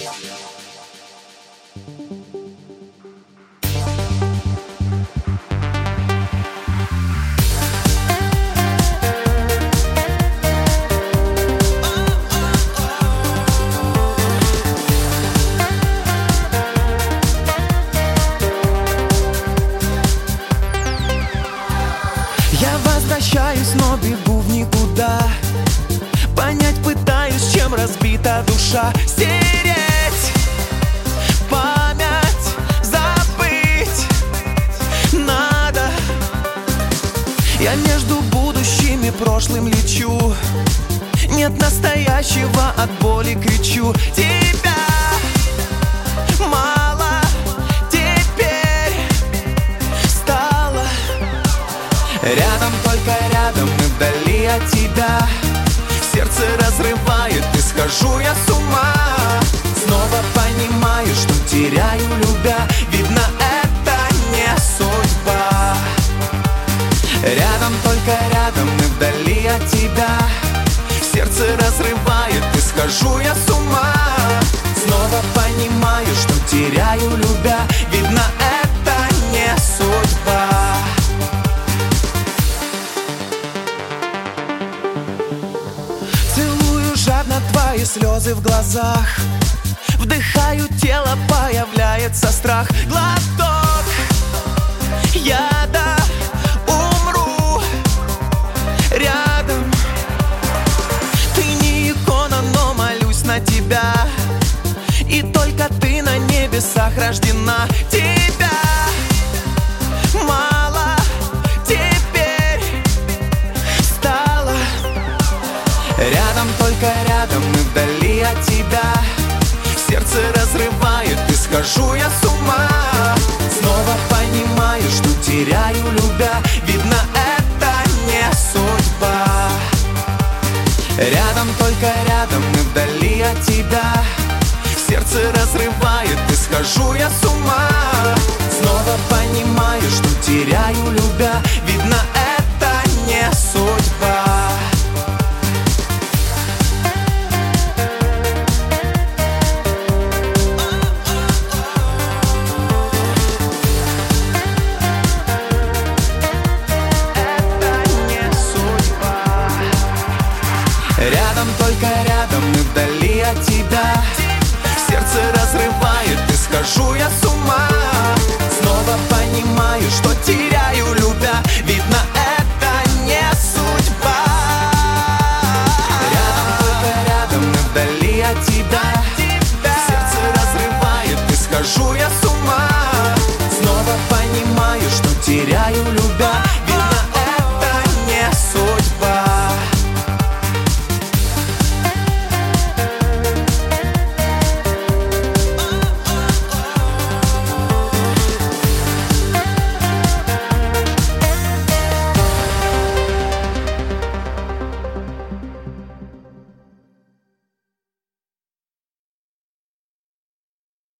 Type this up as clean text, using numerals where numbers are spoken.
Я возвращаюсь, но бегу в никуда. Понять пытаюсь, чем разбита душа. Стереть память, забыть надо. Я между будущим и прошлым лечу. Нет настоящего, от боли кричу. Тебя мало теперь стало. Рядом, только рядом и вдали от тебя. Сердце разрывает и схожу я с ума. Снова понимаю, что теряю, любя. Видно, это не судьба. Рядом, только рядом и вдали от тебя. Сердце разрывает и схожу я с ума. Снова понимаю, что теряю, любя. Видно, это не судьба. Целую жадно твои слезы в глазах. Вдыхаю тело, появляется страх. Глоток яда, умру рядом. Ты не икона, но молюсь на тебя. И только ты на небесах рождена. Тебя мало теперь стало. Рядом, только рядом и вдали от тебя. Сердце разрывает и схожу я с ума. Снова понимаю, что теряю, любя. Видно, это не судьба. Рядом, только рядом и вдали от тебя. Сердце разрывает и схожу я с ума. Снова понимаю, что теряю, любя. Видно, это не судьба. Рядом, только рядом и вдали от тебя. Сердце разрывает и схожу я с ума. Снова понимаю, что теряю.